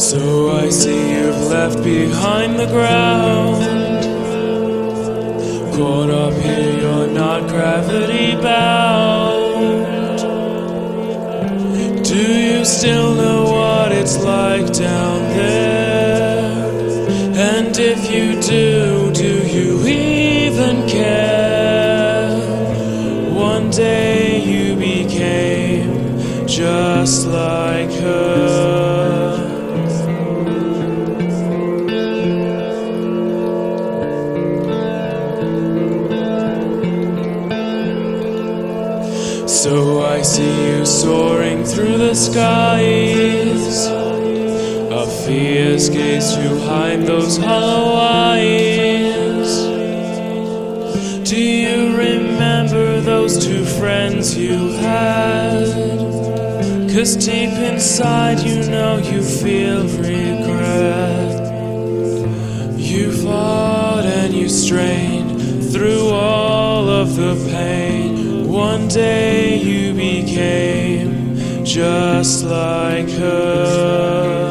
So I see you've left behind the ground. Caught up here, you're not gravity bound. Do you still know what it's like down there? And if you do, do you even care? One day you became just like her. So I see you soaring through the skies. A fierce gaze behind those hollow eyes. Do you remember those two friends you had? 'Cause deep inside you know you feel regret. You fought and you strained through all of the pain. One day you became just like her.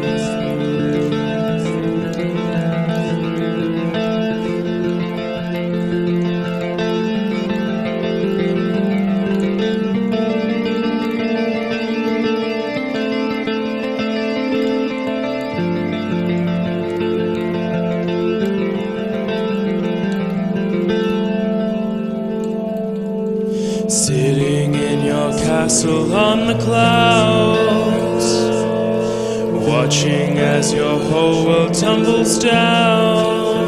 Sitting in your castle on the clouds, watching as your whole world tumbles down.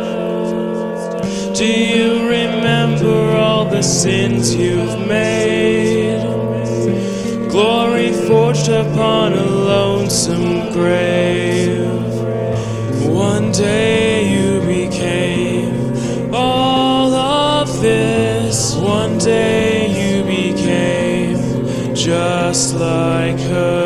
Do you remember all the sins you've made? Glory forged upon a lonesome grave. One day you became all of this. One day you became just like her.